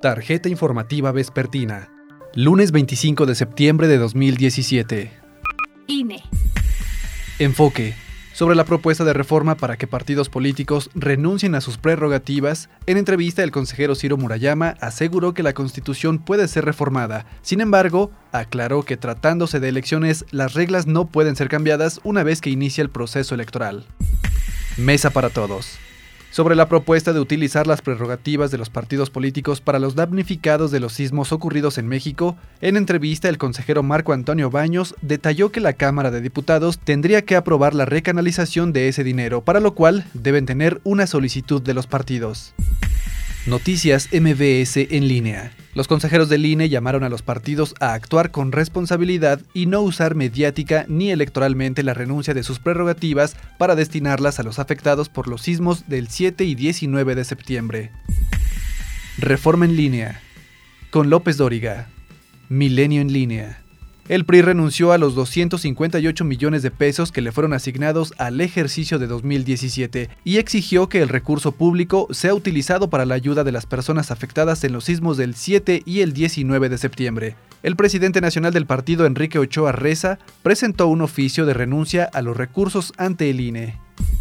Tarjeta informativa vespertina. Lunes 25 de septiembre de 2017. INE. Enfoque. Sobre la propuesta de reforma para que partidos políticos renuncien a sus prerrogativas, en entrevista el consejero Ciro Murayama aseguró que la Constitución puede ser reformada. Sin embargo, aclaró que tratándose de elecciones, las reglas no pueden ser cambiadas una vez que inicia el proceso electoral. Mesa para todos. Sobre la propuesta de utilizar las prerrogativas de los partidos políticos para los damnificados de los sismos ocurridos en México, en entrevista el consejero Marco Antonio Baños detalló que la Cámara de Diputados tendría que aprobar la recanalización de ese dinero, para lo cual deben tener una solicitud de los partidos. Noticias MBS en línea. Los consejeros del INE llamaron a los partidos a actuar con responsabilidad y no usar mediática ni electoralmente la renuncia de sus prerrogativas para destinarlas a los afectados por los sismos del 7 y 19 de septiembre. Reforma en línea. Con López Dóriga. Milenio en línea. El PRI renunció a los 258 millones de pesos que le fueron asignados al ejercicio de 2017 y exigió que el recurso público sea utilizado para la ayuda de las personas afectadas en los sismos del 7 y el 19 de septiembre. El presidente nacional del partido, Enrique Ochoa Reza, presentó un oficio de renuncia a los recursos ante el INE.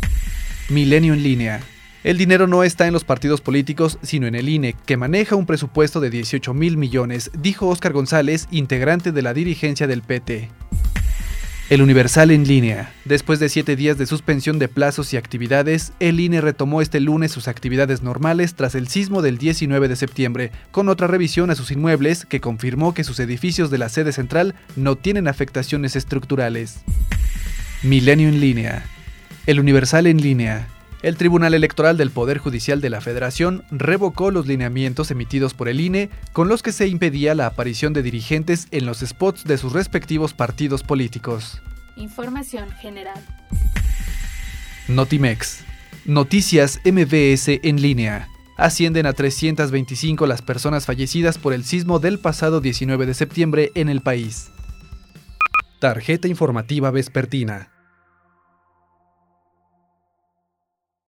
Milenio en línea. El dinero no está en los partidos políticos, sino en el INE, que maneja un presupuesto de 18,000 millones, dijo Óscar González, integrante de la dirigencia del PT. El Universal en línea. Después de 7 días de suspensión de plazos y actividades, el INE retomó este lunes sus actividades normales tras el sismo del 19 de septiembre, con otra revisión a sus inmuebles que confirmó que sus edificios de la sede central no tienen afectaciones estructurales. Milenio en línea. El Universal en línea. El Tribunal Electoral del Poder Judicial de la Federación revocó los lineamientos emitidos por el INE con los que se impedía la aparición de dirigentes en los spots de sus respectivos partidos políticos. Información general. Notimex. Noticias MBS en línea. Ascienden a 325 las personas fallecidas por el sismo del pasado 19 de septiembre en el país. Tarjeta informativa vespertina.